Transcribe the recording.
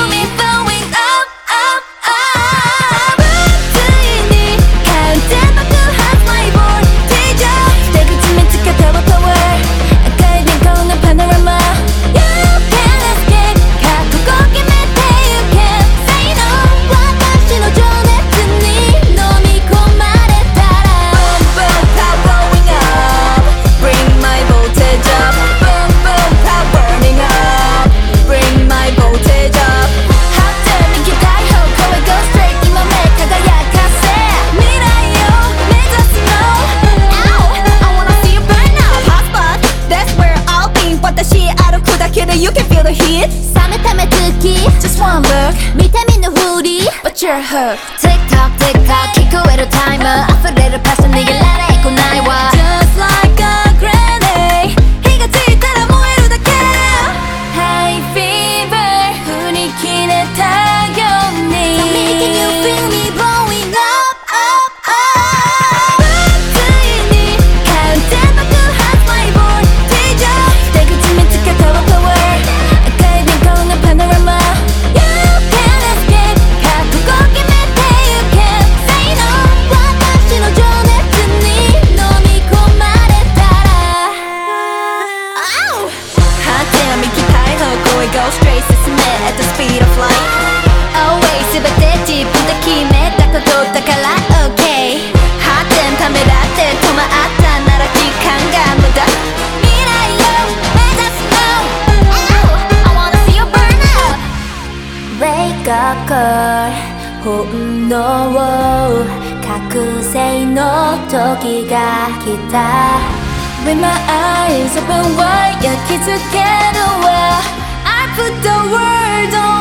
feel me blowing up, up, up.ついにカウント爆発マイボールテージャー出口見つけたわパワー赤い電光のパノラマ You can escape 覚悟決めて You can say no 私の情熱に飲み込まれたら Boom boom power blowing up Bring my voltage up Boom boom power burning up Bring my voltage up Hot damn 行きたい方向へ Go straight 今目輝かせ未来を目指すの Ow I wanna see you burn up Hot spot That's where I'll be 私歩くだけで You can feel the heat 冷めた目つき Just one look 見て見ぬふり But you're hooked Tick tock tick tock 聞こえるタイマー溢れるパッション逃げられっこないわ Just like a grenade 火がついたら燃えるだけ High fever 振り切れたように So making you feel me blowing up, up, up ついにカウント爆発マイボールテージャー出口見つけたわパワー赤い電光のパノラマ You can escape 覚悟決めて You can say no 私の情熱に飲み込まれたら Ow! Hot damn 行きたい方向へ Go straight 進め at the speed of light Always 全て自分で決めたことだから OK Hot damn ためらって止まったなら時間が無駄未来を目指すの Ow! I wanna see you burn up Wake up girl 本能覚醒の時が来た With my eyes open wide 焼き付けるわ I put the world on